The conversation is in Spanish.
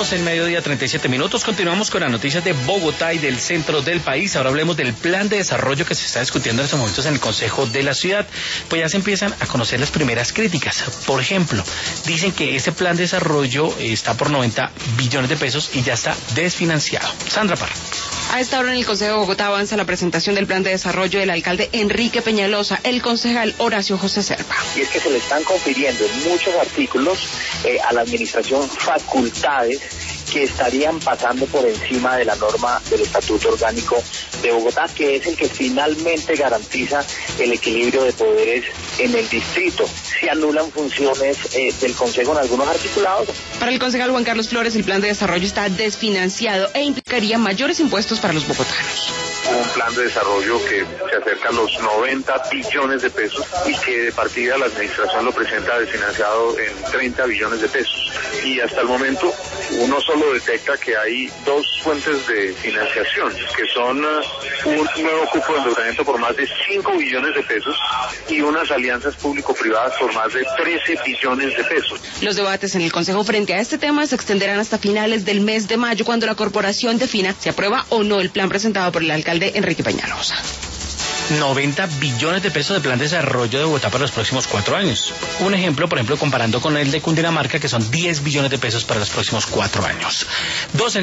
12:37. Continuamos con las noticias de Bogotá y del centro del país. Ahora hablemos del plan de desarrollo que se está discutiendo en estos momentos en el Consejo de la Ciudad. Pues ya se empiezan a conocer las primeras críticas. Por ejemplo, dicen que ese plan de desarrollo está por 90 billones de pesos y ya está desfinanciado. Sandra Parra. A esta hora en el Consejo de Bogotá avanza la presentación del plan de desarrollo del alcalde Enrique Peñalosa, el concejal Horacio José Serpa. Y es que se le están confiriendo en muchos artículos a la administración facultades que estarían pasando por encima de la norma del Estatuto Orgánico de Bogotá, que es el que finalmente garantiza el equilibrio de poderes en el distrito. Se anulan funciones del Consejo en algunos articulados. Para el concejal Juan Carlos Flores, el plan de desarrollo está desfinanciado e implicaría mayores impuestos para los bogotanos. Un plan de desarrollo que se acerca a los 90 billones de pesos y que de partida la administración lo presenta desfinanciado en 30 billones de pesos. Y hasta el momento uno solo detecta que hay dos fuentes de financiación, que son un nuevo cupo de endeudamiento por más de 5 billones de pesos y unas alianzas público-privadas por más de 13 billones de pesos. Los debates en el Consejo frente a este tema se extenderán hasta finales del mes de mayo, cuando la corporación defina si aprueba o no el plan presentado por el alcalde Enrique Peñalosa. 90 billones de pesos de plan de desarrollo de Bogotá para los próximos 4 años. Un ejemplo, por ejemplo, comparando con el de Cundinamarca, que son 10 billones de pesos para los próximos 4 años.